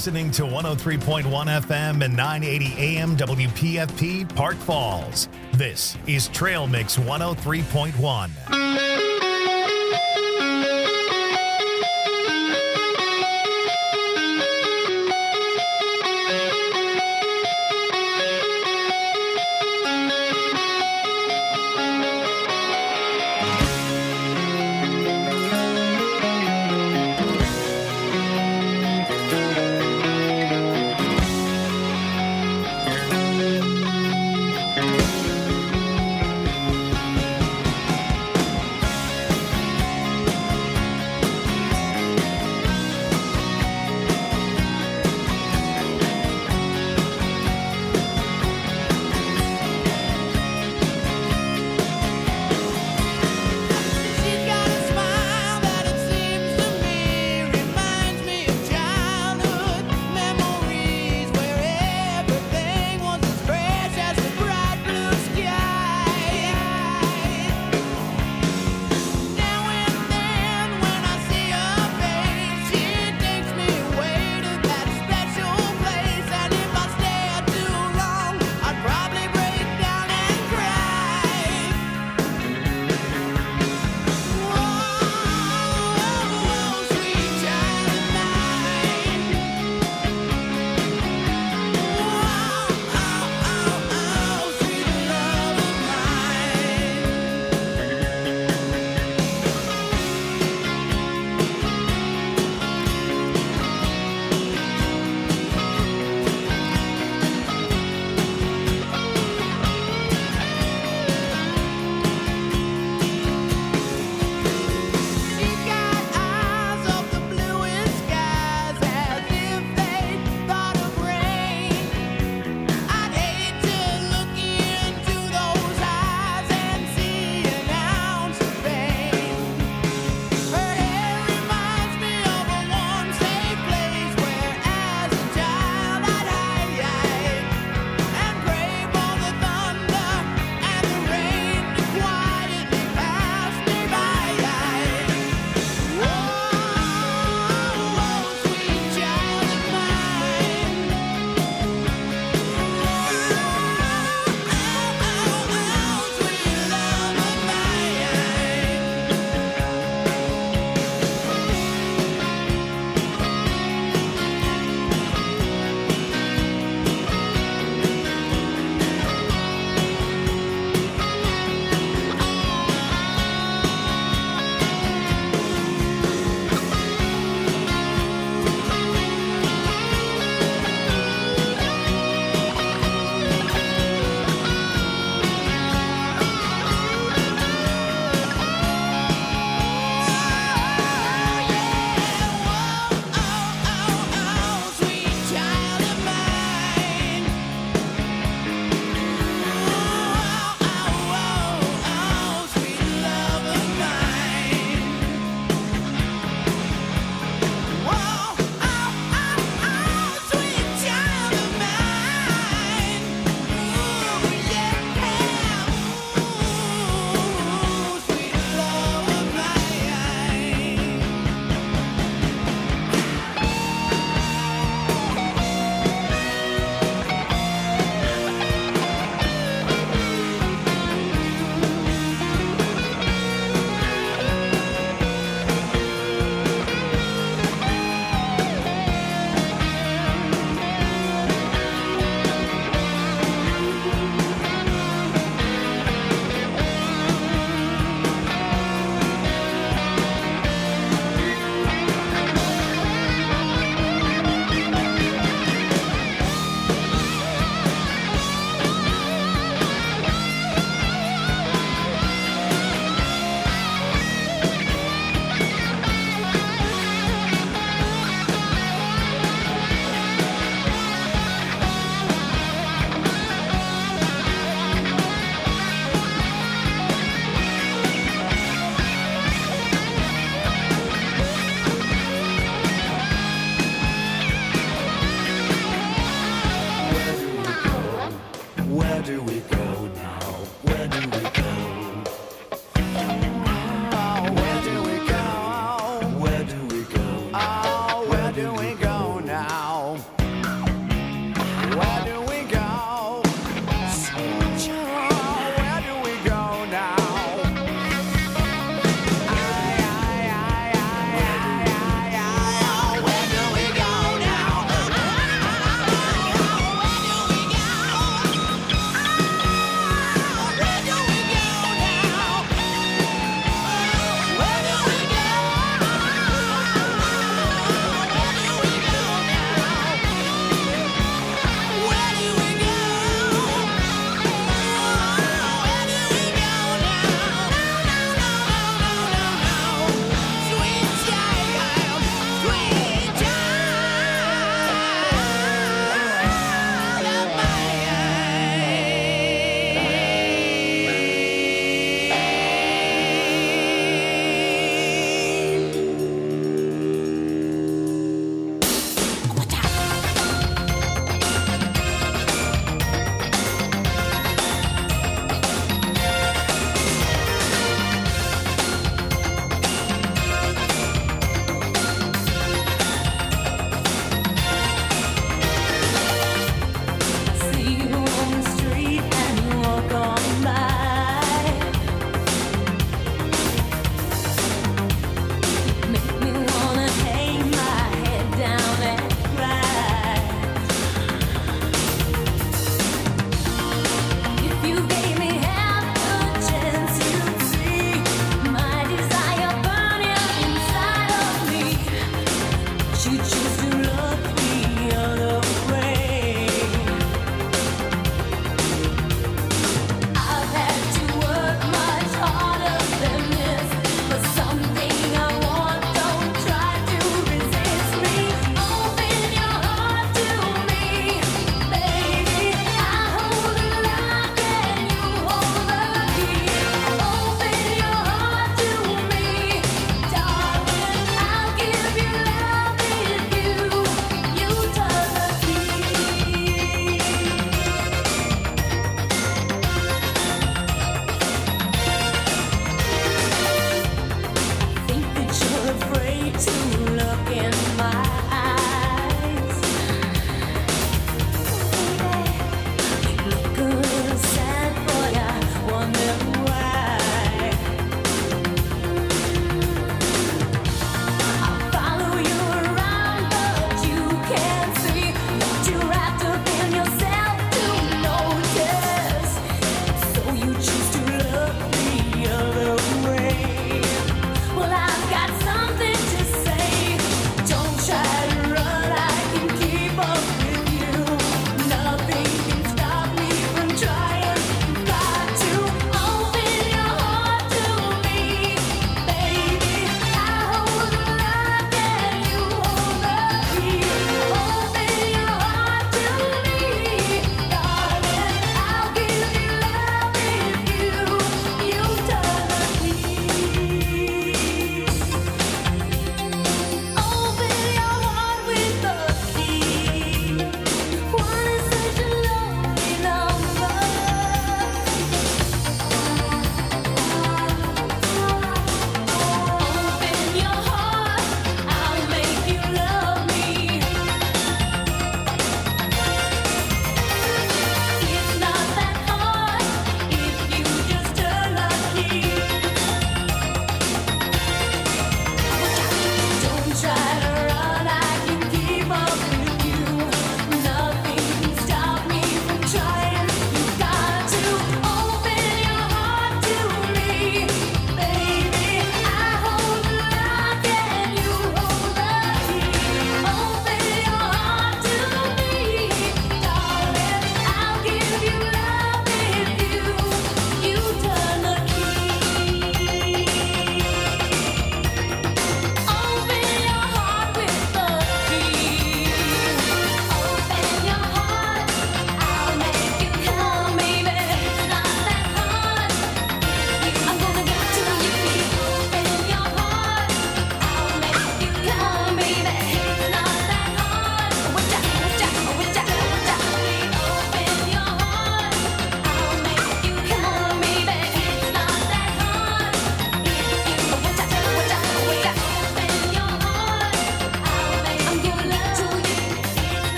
listening to 103.1 FM and 980 AM WPFP Park Falls. This is Trail Mix 103.1.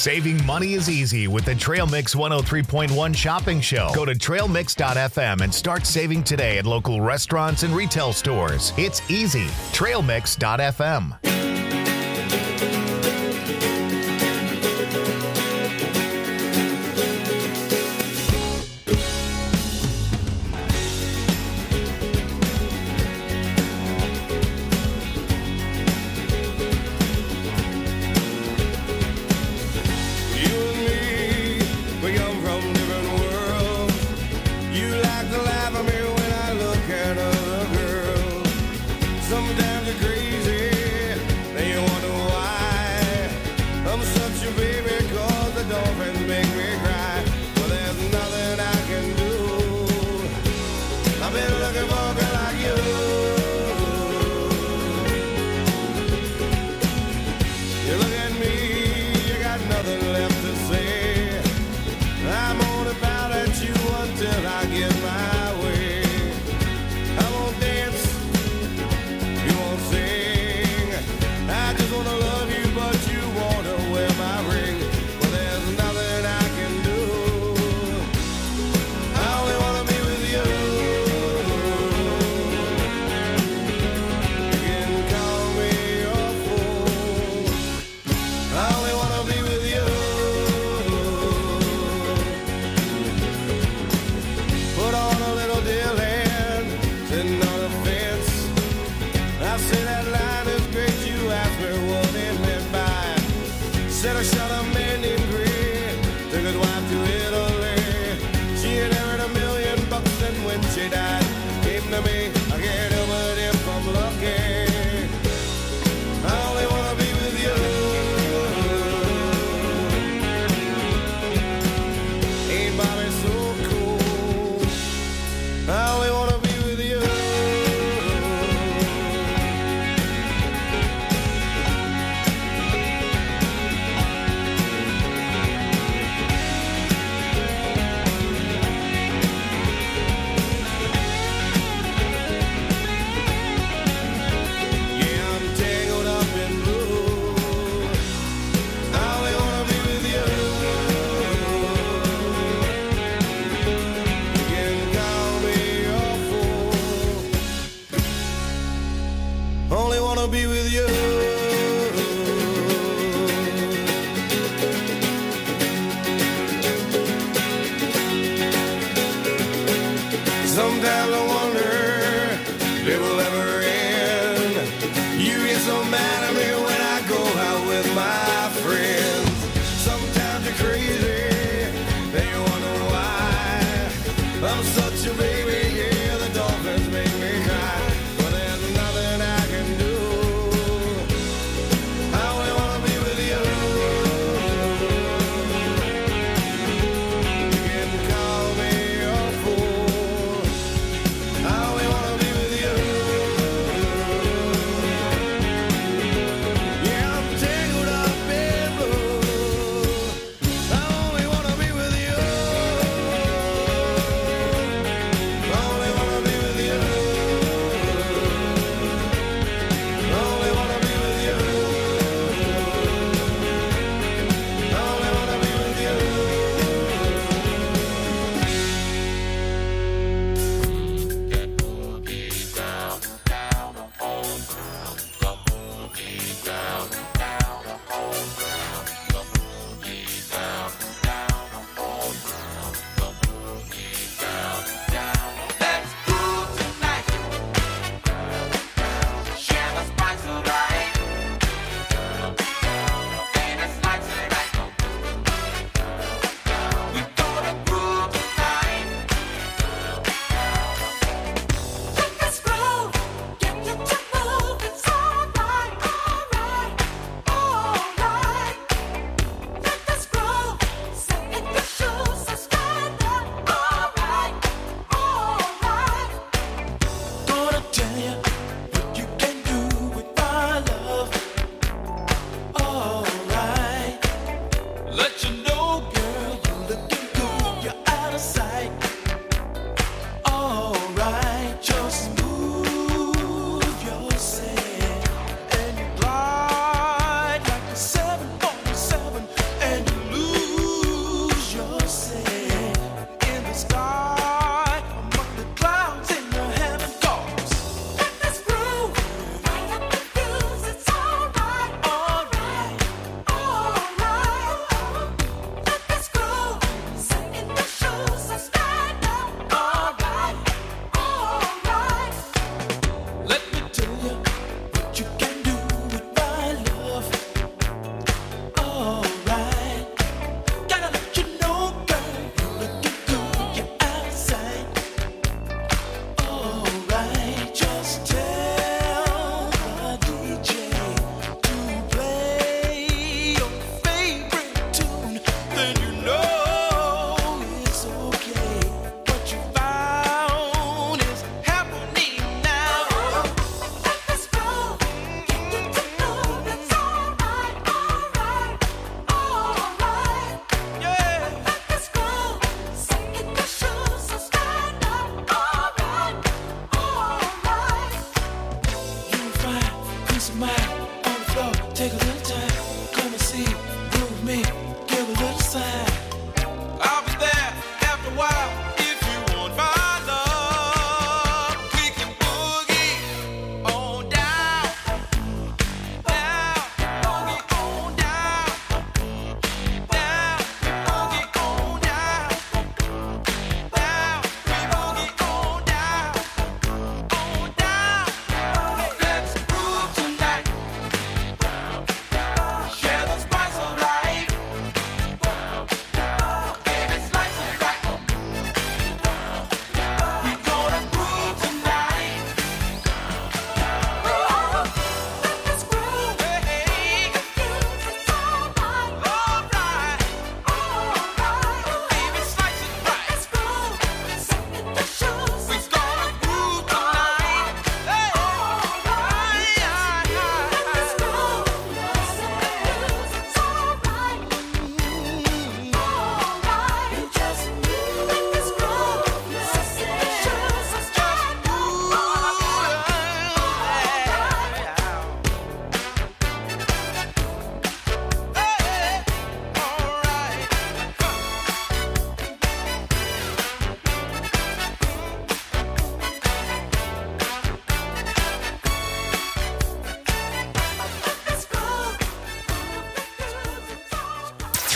Saving money is easy with the Trail Mix 103.1 shopping show. Go to trailmix.fm and start saving today at local restaurants and retail stores. It's easy. Trailmix.fm.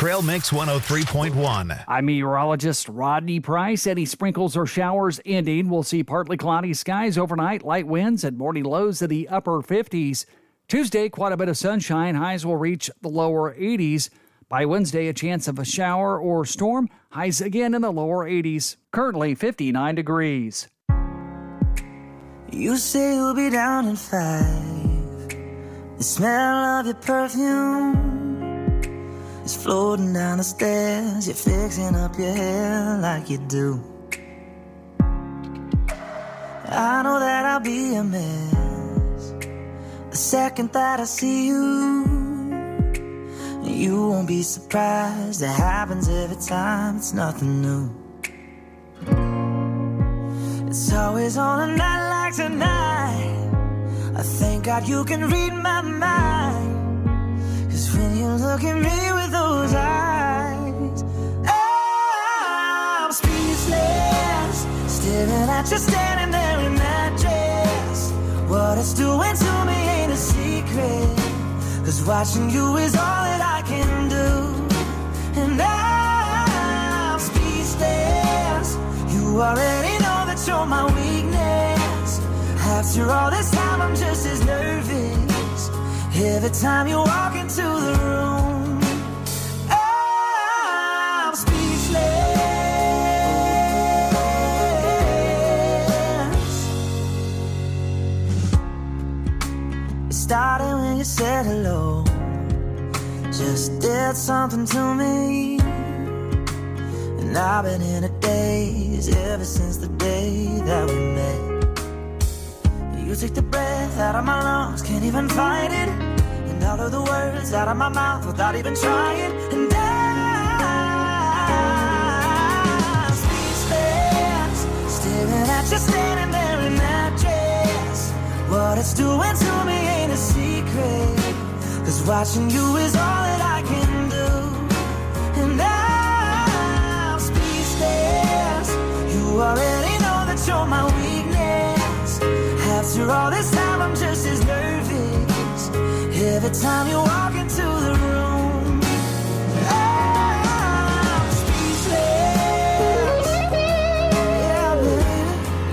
Trail Mix 103.1. I'm meteorologist Rodney Price. Any sprinkles or showers ending. We'll see partly cloudy skies overnight, light winds, and morning lows in the upper 50s. Tuesday, quite a bit of sunshine. Highs will reach the lower 80s. By Wednesday, a chance of a shower or storm. Highs again in the lower 80s. Currently 59 degrees. You say you'll be down in 5. The smell of your perfume is floating down the stairs. You're fixing up your hair like you do. I know that I'll be a mess the second that I see you. You won't be surprised, it happens every time, it's nothing new. It's always on a night like tonight. I thank God you can read my mind. 'Cause when you look at me with those eyes, I'm speechless, staring at you standing there in that dress. What it's doing to me ain't a secret, 'cause watching you is all that I can do. And I'm speechless. You already know that you're my weakness. After all this time I'm just as nervous every time you walk into the room. I'm speechless. It started when you said hello. Just did something to me. And I've been in a daze ever since the day that we met. You take the breath out of my lungs, can't even fight it. And all of the words out of my mouth without even trying. And I'm speechless, staring at you standing there in that dress. What it's doing to me ain't a secret, 'cause watching you is all that I can do. And I'm speechless. You already know that you're my weakness. After all this time I'm just as nervous every time you walk into the room. I'm speechless. Yeah, baby.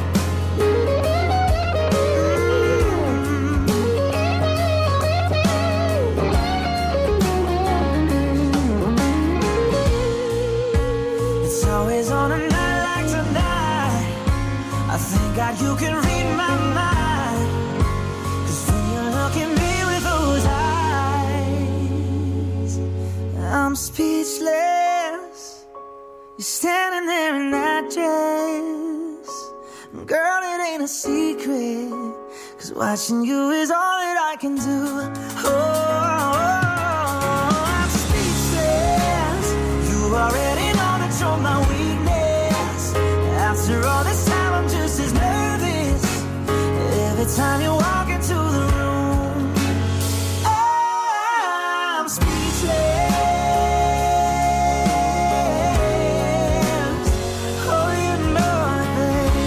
It's always on a night like tonight. I thank God you can read my mind. 'Cause when you look at me with those eyes, I'm speechless. You're standing there in that dress. Girl, it ain't a secret, 'cause watching you is all that I can do. Oh, I'm speechless. You already know that you're my weakness. After all this time I'm just as nervous every time you walk into the room. I'm speechless. Oh, you know it, baby.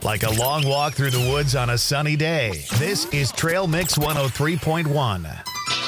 like a long walk through the woods on a sunny day. This is Trail Mix 103.1.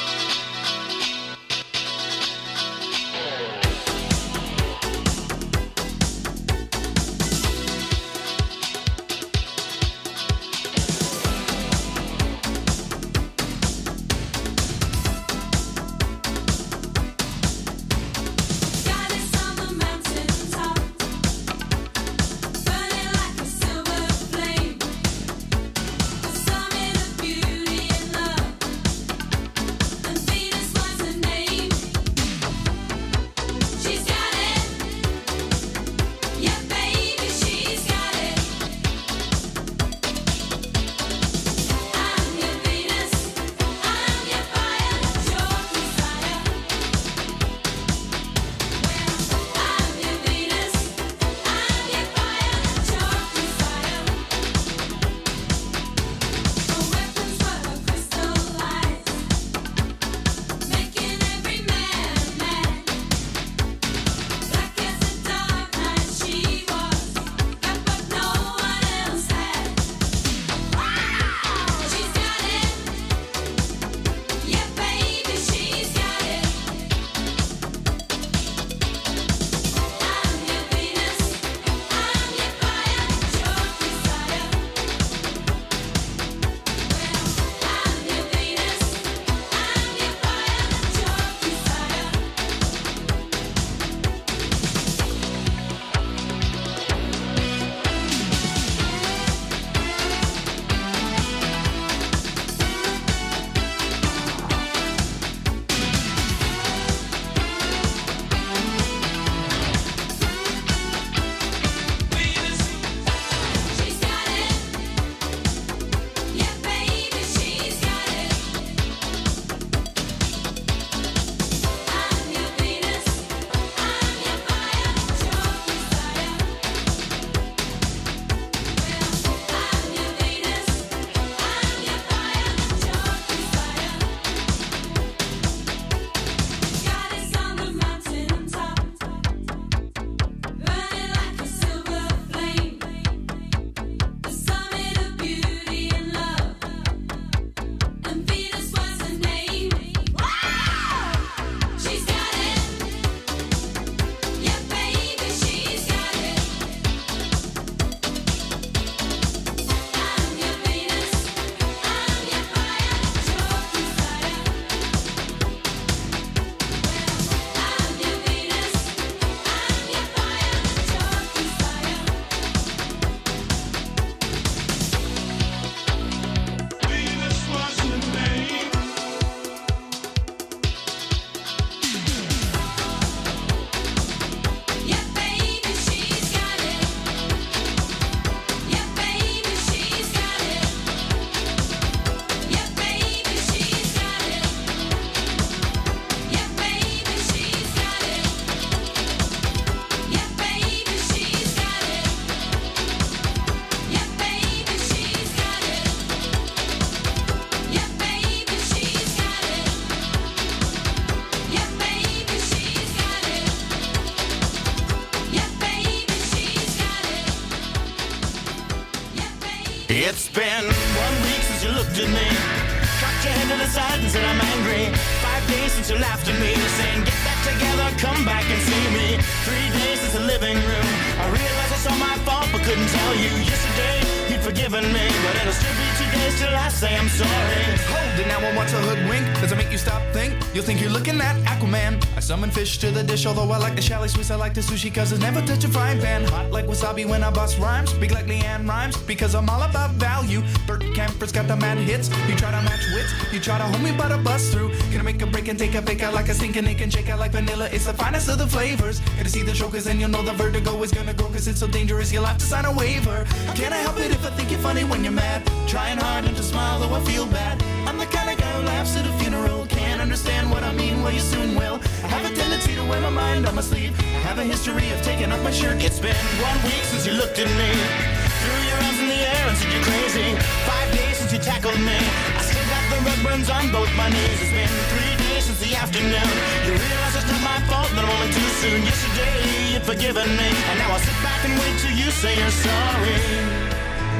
It's been 1 week since you looked at me, cocked your head to the side and said I'm angry. 5 days since you laughed at me, saying get back together, come back and see me. 3 days since the living room, I realized I saw my fault but couldn't tell you. Yesterday you'd forgiven me, but it'll still be 2 days till I say I'm sorry. Hold it now, I want to hoodwink. Does it make you stop, think? You'll think you're looking at Aquaman. I summon fish to the dish, although I like the chalet Swiss, I like the sushi cause it's never touch a frying pan. Hot like wasabi when I bust rhymes, big like Leanne rhymes, because I'm all about value. Bert Camper's got the mad hits, you try to match wits, you try to hold me but I bust through. Gonna make a break and take a bake out like a stinking ink and shake out like vanilla, it's the finest of the flavors. Gonna see the show cause then you'll know the vertigo is gonna go cause it's so dangerous you'll have to sign a waiver. Can I help it if I think you're funny when you're mad? Trying hard not to smile though I feel bad. I'm the kind of guy who laughs at a funeral. Can't understand what I mean, well you soon will. I have a tendency to wear my mind on my sleeve. I have a history of taking off my shirt. It's been 1 week since you looked at me, threw your arms in the air and said you're crazy. 5 days since you tackled me, I still got the red burns on both my knees. It's been 3 days since the afternoon, you realize it's not my fault but I'm only too soon. Yesterday you'd forgiven me, and now I'll sit back and wait till you say you're sorry.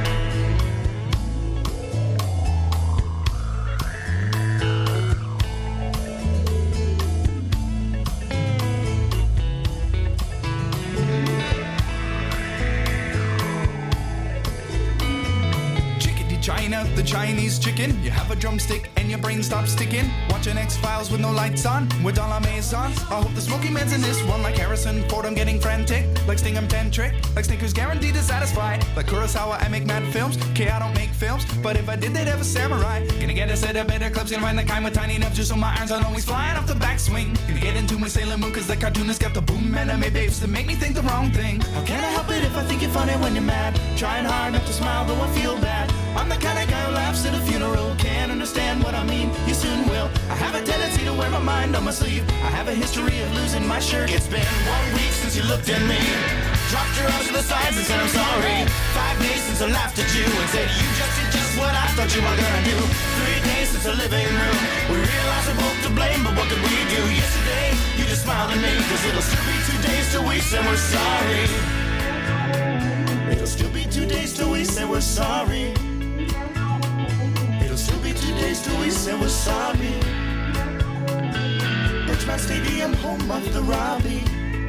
China, the Chinese chicken. You have a drumstick and your brain stops sticking. Watching X-Files with no lights on, with all our on. I hope the smoking man's in this one, like Harrison Ford. I'm getting frantic, like Sting and Pentrick, like Snickers guaranteed to satisfy. Like Kurosawa, I make mad films. Okay, I don't make films, but if I did, they'd have a samurai. Gonna get a set of better clips, gonna find the kind with tiny enough just so my irons aren't always flying off the backswing. Gonna get into my Sailor Moon, cause the cartoonist got the boom anime babes to make me think the wrong thing. How can I help it if I think you're funny when you're mad? Trying hard not to smile, though I feel bad. I'm the kind of guy who laughs at a funeral. Can't understand what I mean, you soon will. I have a tendency to wear my mind on my sleeve. I have a history of losing my shirt. It's been 1 week since you looked at me, dropped your arms to the sides and said I'm sorry. 5 days since I laughed at you and said you just did just what I thought you were gonna do. 3 days since the living room, we realized we're both to blame, but what did we do? Yesterday, you just smiled at me, cause it'll still be 2 days till we say we're sorry. It'll still be 2 days till we say we're sorry. It'll still be 2 days till we say we're sorry. Birchmount Stadium, home of the Robbie.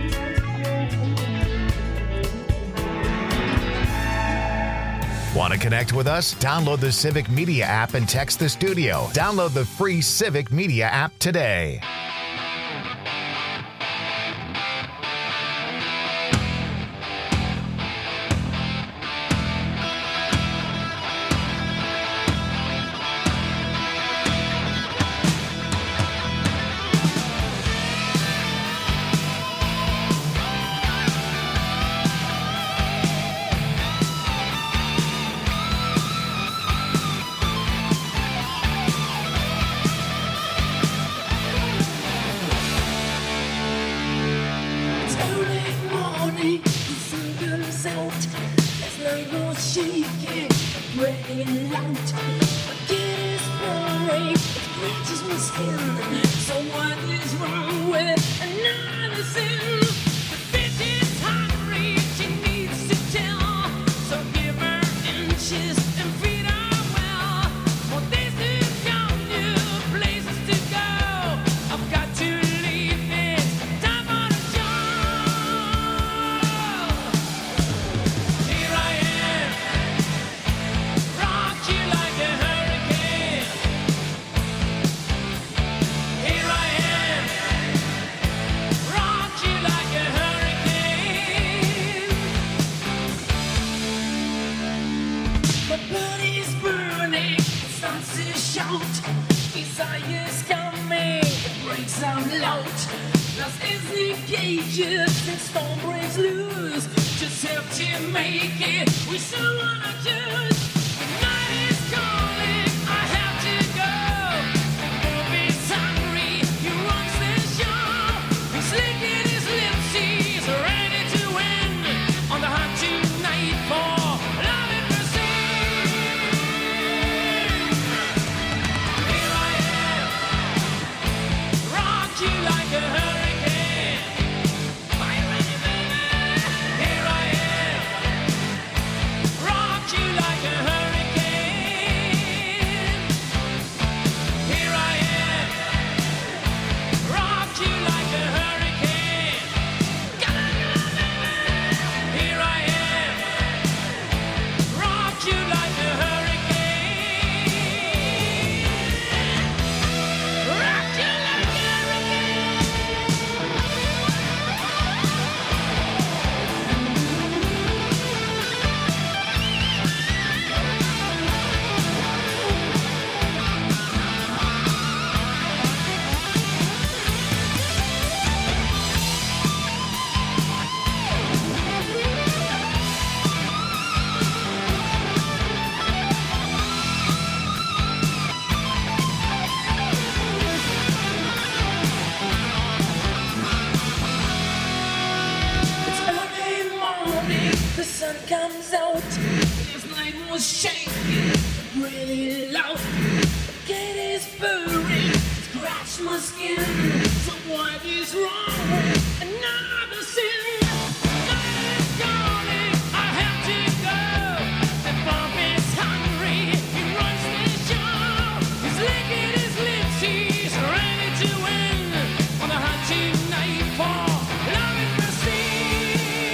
Want to connect with us? Download the Civic Media app and text the studio. Download the free Civic Media app today.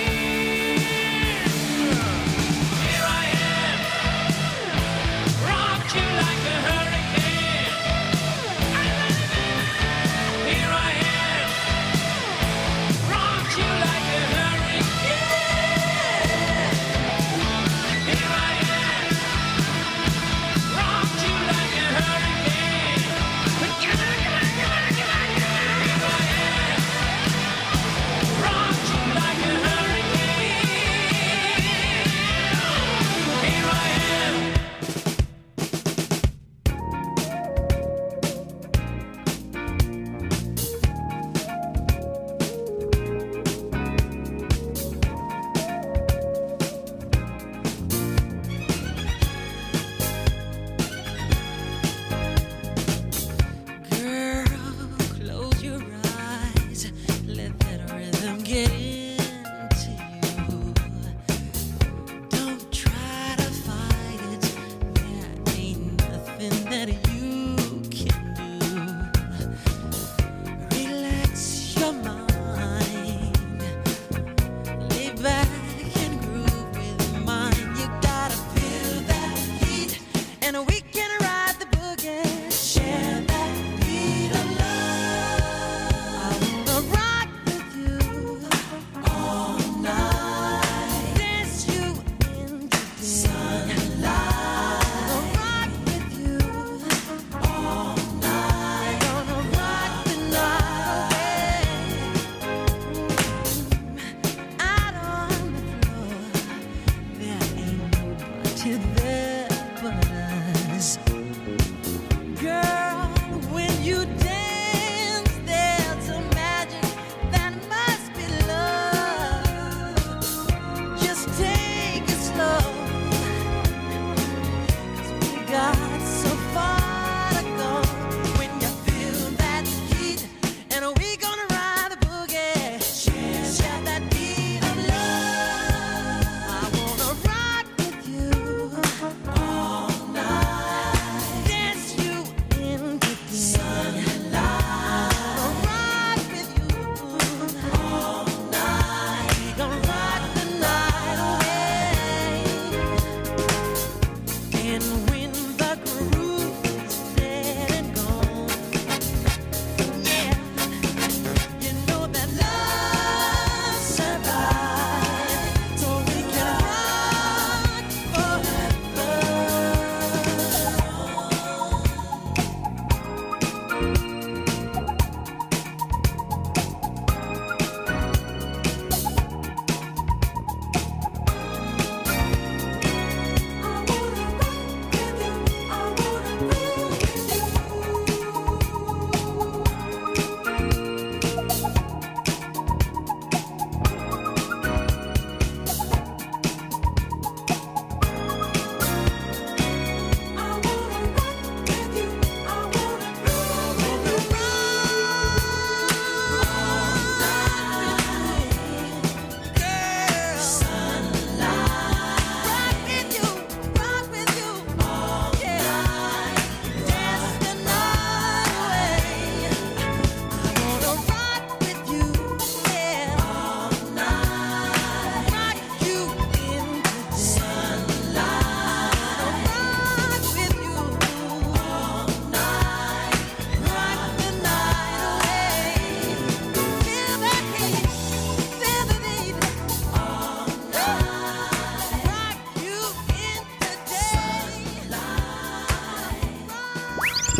Rock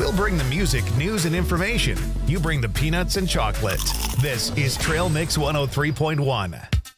We'll bring the music, news, and information. You bring the peanuts and chocolate. This is Trail Mix 103.1.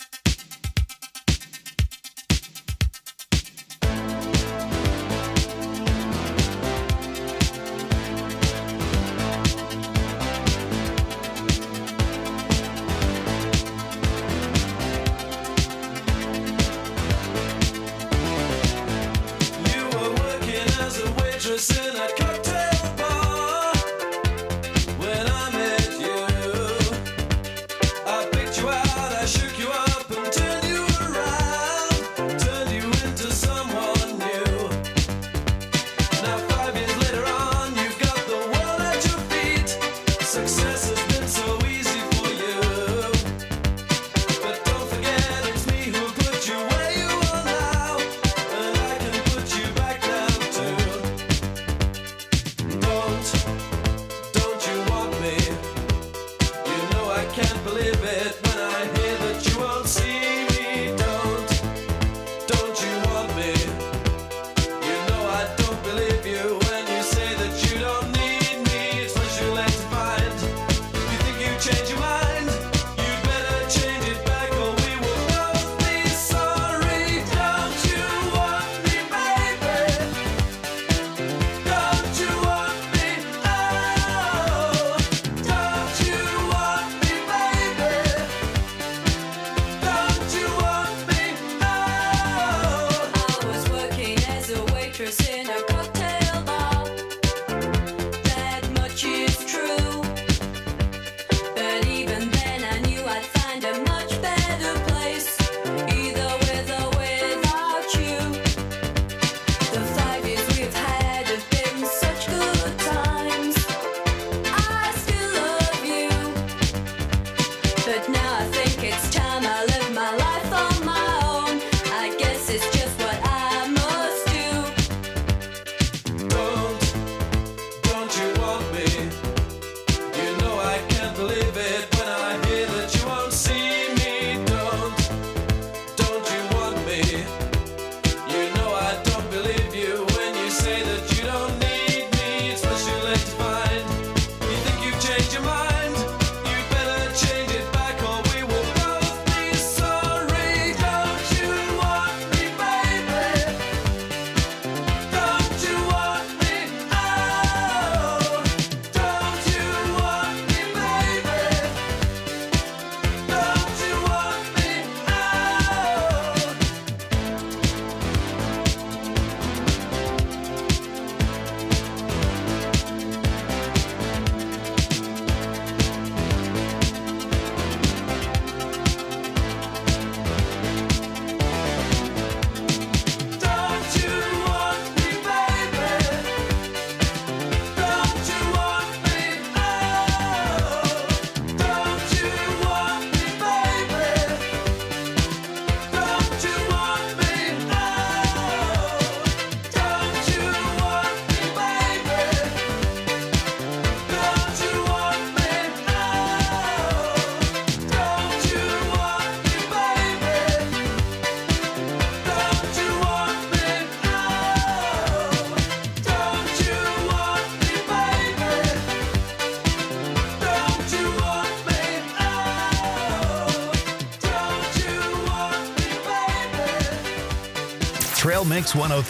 Trail Mix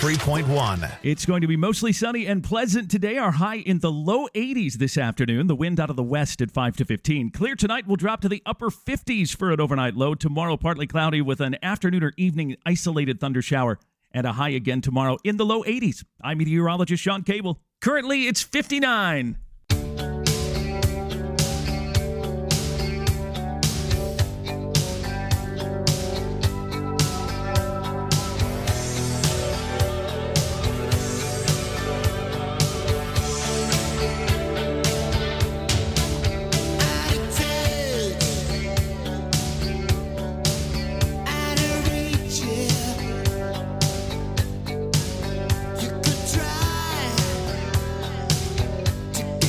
103.1. It's going to be mostly sunny and pleasant today. Our high in the low 80s this afternoon. The wind out of the west at 5 to 15. Clear tonight will drop to the upper 50s for an overnight low. Tomorrow, partly cloudy with an afternoon or evening isolated thunder shower. And a high again tomorrow in the low 80s. I'm meteorologist Sean Cable. Currently, it's 59. You could try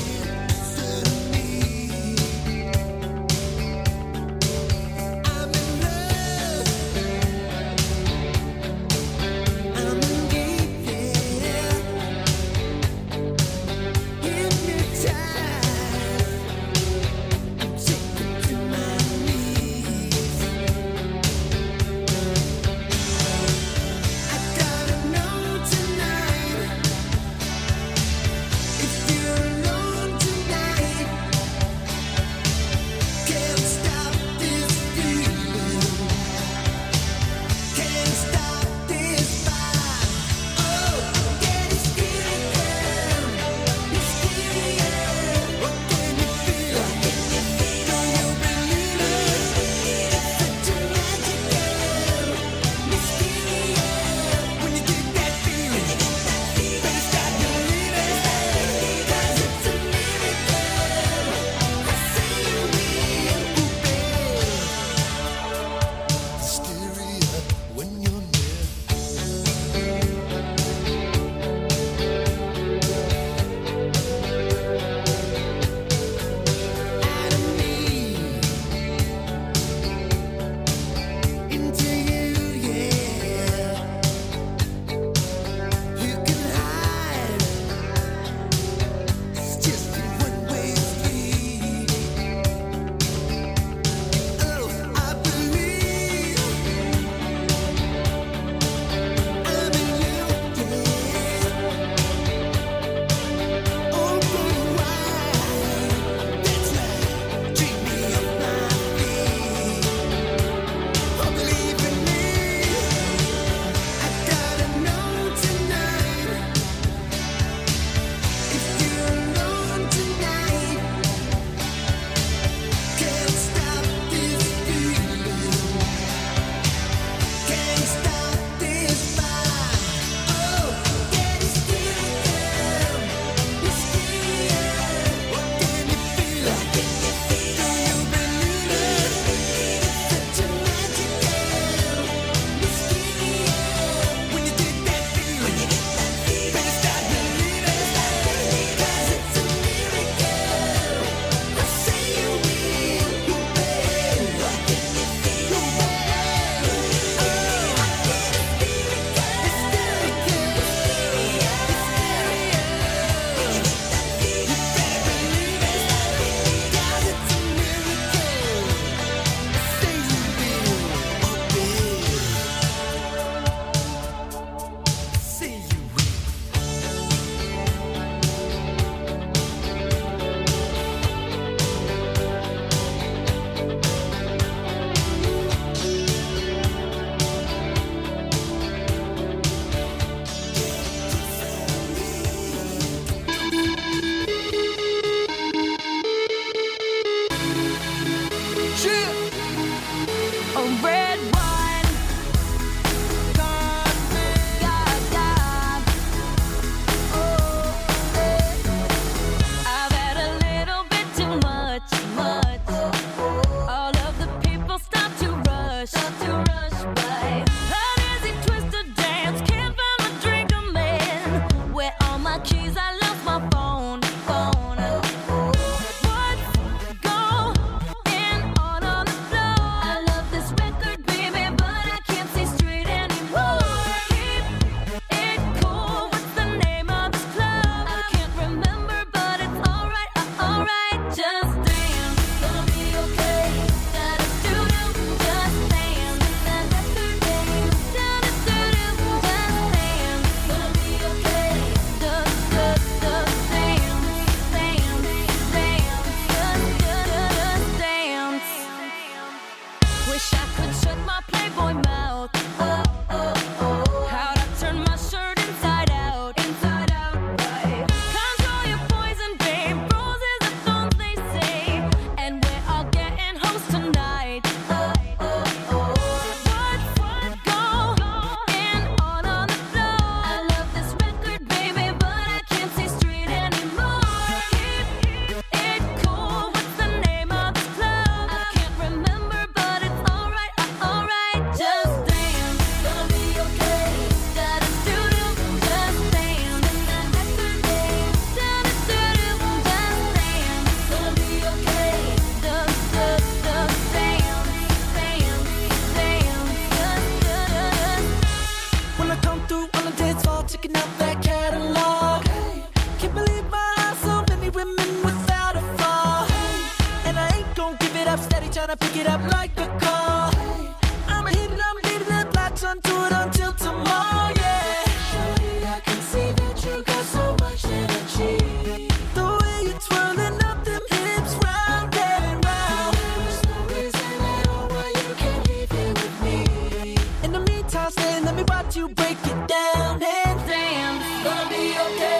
pick it up like a call. I'ma hit it, I'm leaving it, latch onto it until tomorrow, yeah. Shorty, I can see that you got so much energy. The way you're twirling up them hips round and round. There's no reason at all why you can't leave here with me. In the meantime, stay, let me watch you break it down. And damn, it's gonna be okay.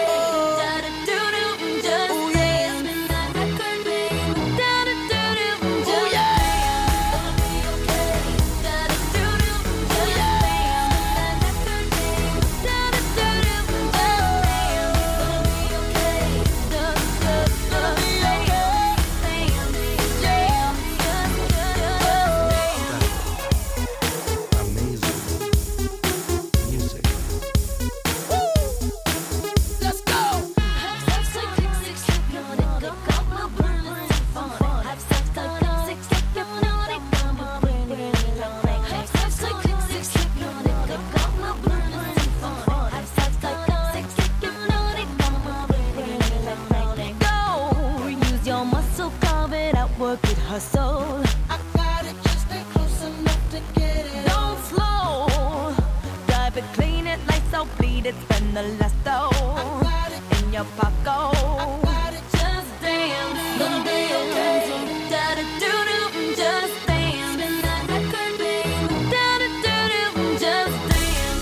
Work it, hustle. I got it, just stay close enough to get it. Don't slow. Drive it, clean it, lights out, bleed it, spend the last dough. I got it in your pocket. I got it, just dance. Gonna be okay. Da-da-do-do, just dance. Spin that record, babe. Da-da-do-do, just dance.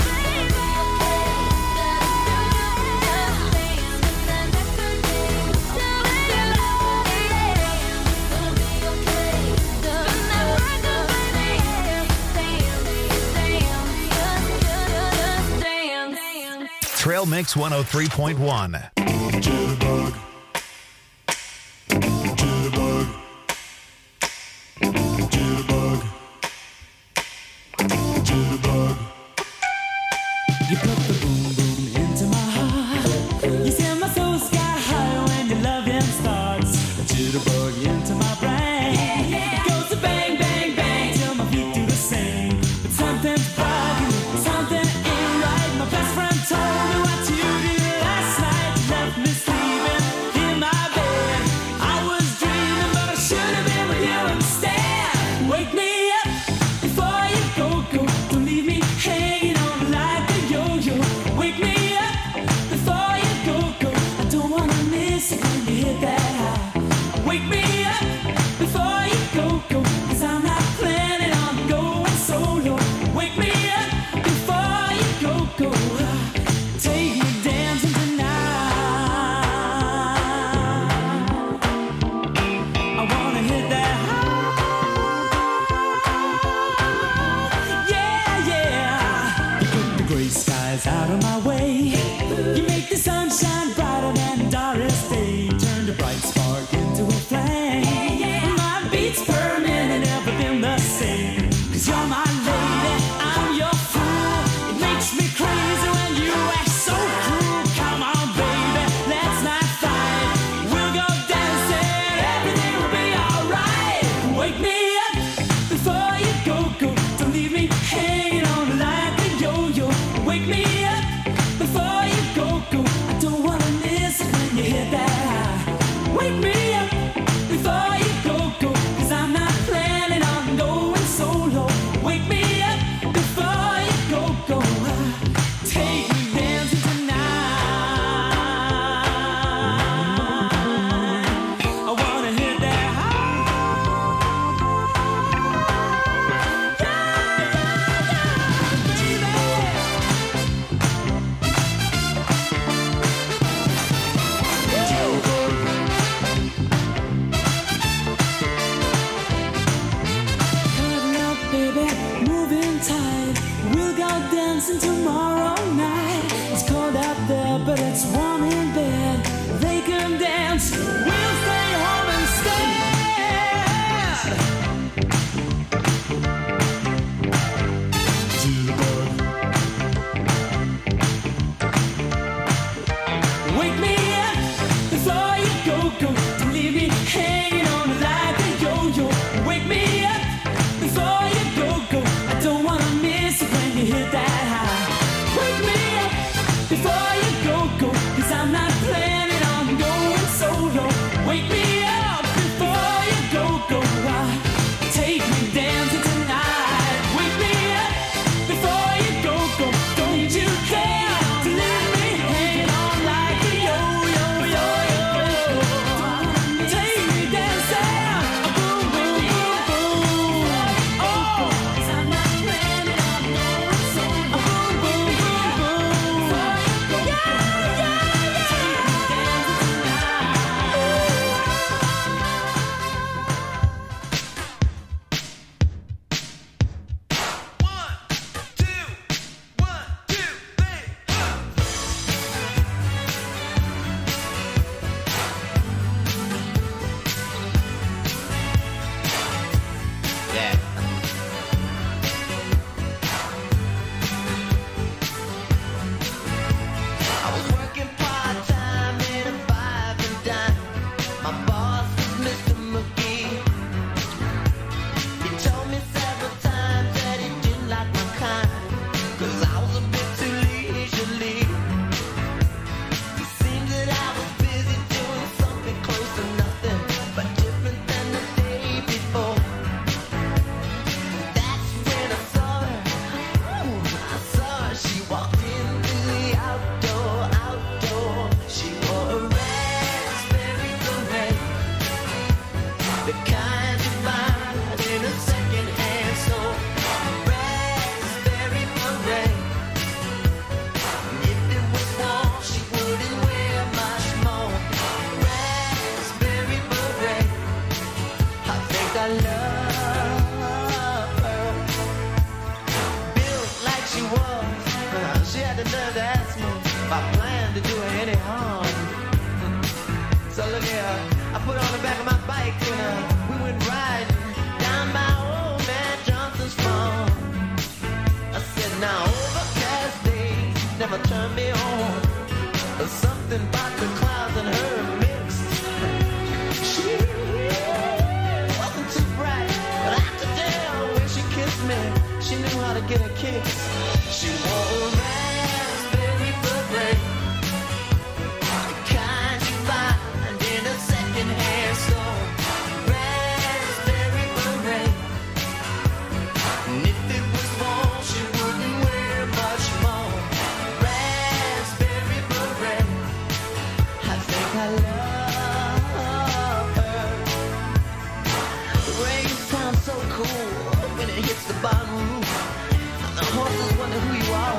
Trail Mix 103.1. Jitterbug. Jitterbug. Jitterbug. Jitterbug. You put the boom boom into my heart. You send my soul sky high when your loving starts. A jitterbug into my brain. It goes to bang, bang, bang till my feet do the same. But something's bugging, something ain't right. My best friend told me what you did last night. You left me sleeping in my bed. I was dreaming, but I should have been with you instead. Wake me up before you go. Don't leave me hanging on like a yo-yo. Wake me up before you go. I don't wanna miss it when you hit that high. Wake me up before you go. 'Cause I'm not planning on going solo. Wake me up before you go. Take me dancing tonight. I wanna hit that high. Yeah, yeah. You put the gray skies out of my way. You make the sunshine brighter than Doris Day. Turn the bright spark into a flame. My beats per minute never been the same. 'Cause you're my lady, I'm your fool. It makes me crazy when you act so cruel. Come on, baby, let's not fight. We'll go dancing, everything will be alright. Wake me up before you go. Don't leave me hanging on like a yo-yo. Wake me up before you go. I don't wanna miss it when you hit that high. Wake me up before you go. 'Cause I'm not planning on going solo. Wake me up before you go. Take me dancing tonight. I wanna hit that high. Yeah, baby. was a bit too leisurely. It seemed that I was busy doing something close to nothing, but different than the day before. That's when I saw her. I saw her. She walked into the outdoor. She wore a raspberry beret, the kind you find in a second-hand store. Raspberry beret. If it was warm, she wouldn't wear much more. Raspberry beret. I think I love her. Built like she was, she had the nerve to ask me if I planned to do her any harm. So look here, I put her on the back of my bike and we went riding down by old man Johnson's farm. I said, now overcast days never turn me on. There's something about the clouds and her mixed. She wasn't too bright, but I could tell when she kissed me, she knew how to get a kiss. She wore a raspberry beret, the kind you find in a second-hand store. Raspberry beret. And if it was warm, she wouldn't wear much more. Raspberry beret. I think I love her. The rain sounds so cool when it hits the barn roof. The horses wonder who you are.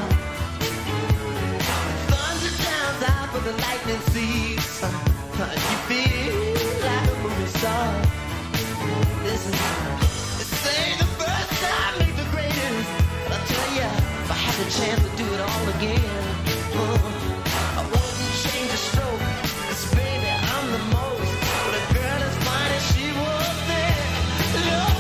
Thunder sounds out, but the lightning cease. You feel like a movie star. Listen, they say the first time makes the greatest. But I tell ya, if I had the chance to do it all again, I wouldn't change a stroke. 'Cause baby, I'm the most. But a girl as fine as she was there. Lord,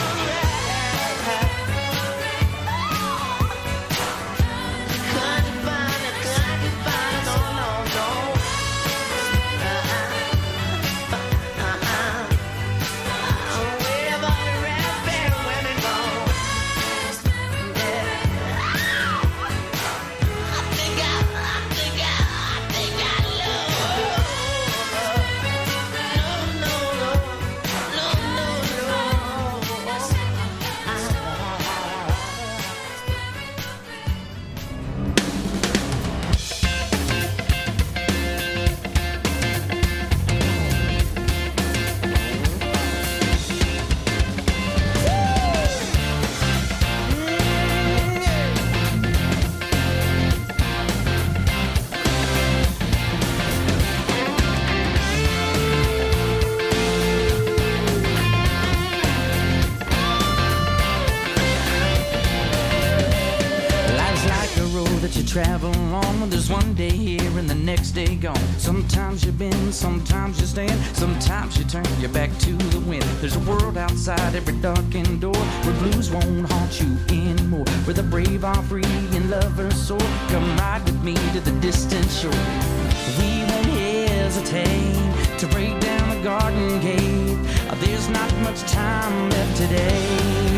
travel on. There's one day here and the next day gone. Sometimes you bend, sometimes you stand, sometimes you turn your back to the wind. There's a world outside every darkened door where blues won't haunt you anymore, where the brave are free and lovers soar. Come ride with me to the distant shore. We won't hesitate to break down the garden gate. There's not much time left today.